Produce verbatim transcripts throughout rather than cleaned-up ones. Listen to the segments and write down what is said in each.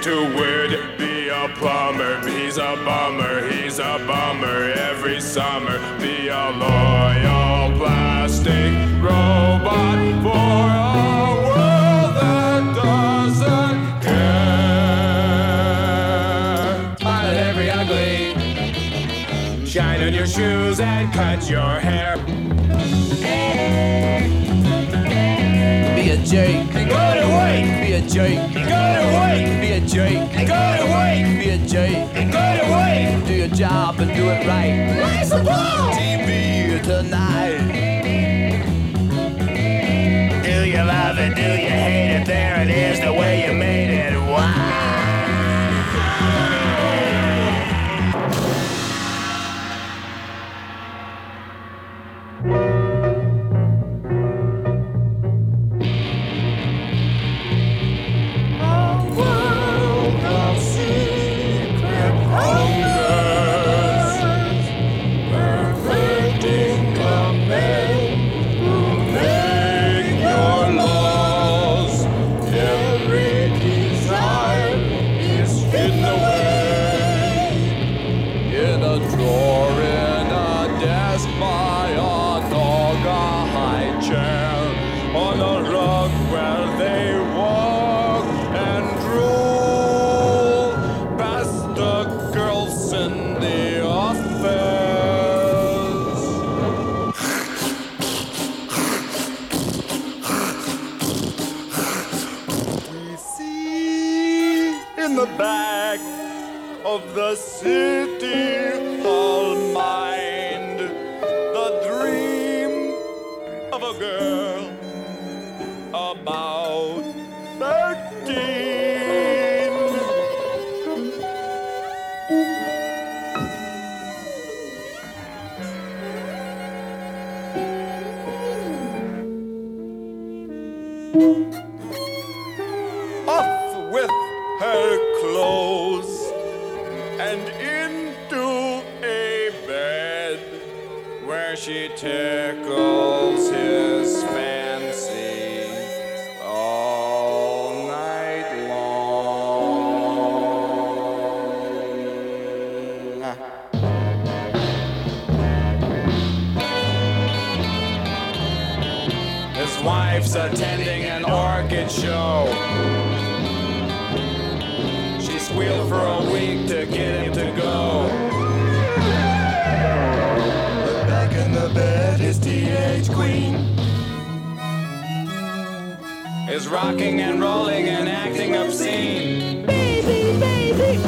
to wood, be a plumber. He's a bummer, he's a bummer every summer. Be a loyal plastic robot for a world that doesn't care. Smile at every ugly, shine on your shoes and cut your hair. Be a jerk, And go to work, be a jerk, and go to work, be a jerk, and go to work, be a jerk. and go to work. Do your job and do it right. Raise the ball. T V tonight. Do you love it? Do you hate it? There it is, the way you made it. Wow. In a drawer, in a desk, by a dog, a high chair, on a rug where they walk and drool, past the girls in the office. We see in the back of the city hall mind the dream of a girl about thirteen. Off with her clothes and into a bed where she tickles his fancy all night long. His wife's attending an orchid show. She squealed for a week to get him to go. But back in the bed, his teenage queen is rocking and rolling and acting obscene. Baby, baby,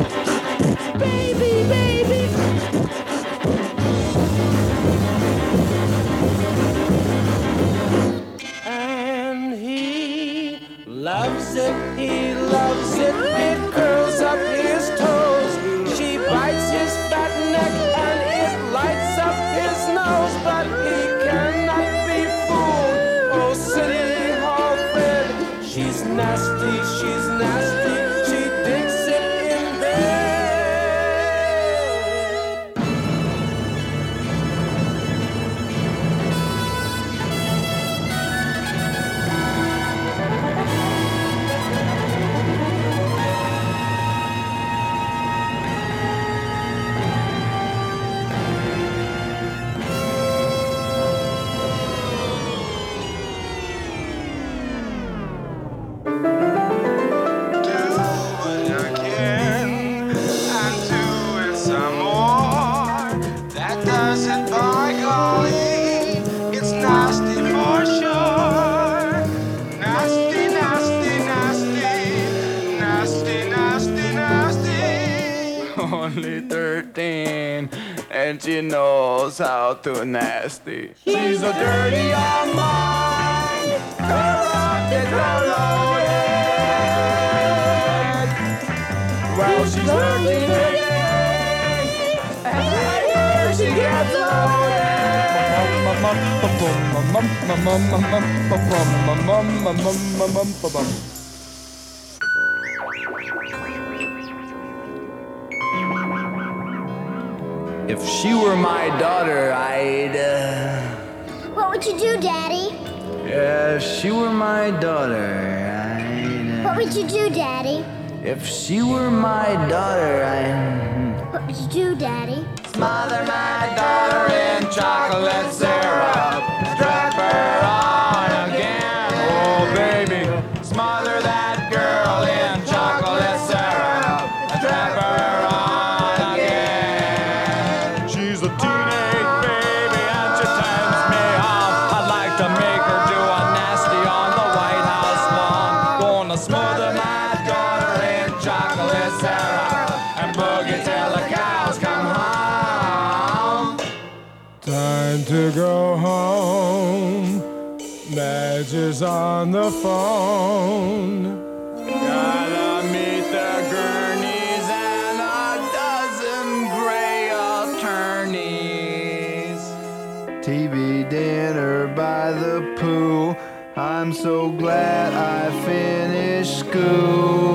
baby, baby. And he loves it, he loves it, it curls up his toes. She bites his fat neck and it lights up his nose, but he cannot be fooled. Oh, City Hall Fred, she's nasty, she's nasty, she digs it in bed. Only thirteen, and she knows how to nasty. She's a dirty young mind, corrupted, corroded. Well, she's working today, and right here she gets loaded. If she were my daughter, I'd, uh... What would you do, Daddy? Yeah, if she were my daughter, I'd... Uh... What would you do, Daddy? If she were my daughter, I... What would you do, Daddy? Smother my daughter in chocolate syrup, strap her on again. Oh baby, smother that girl in chocolate syrup, strap her on again. She's a teenage baby and she turns me on. I'd like to make her do a nasty on the White House lawn. Gonna smother my daughter in chocolate syrup and boogie till the cows come home. Time to go home. Madge is on the phone. Gotta meet the Gurneys and a dozen gray attorneys. T V dinner by the pool. I'm so glad I finished school.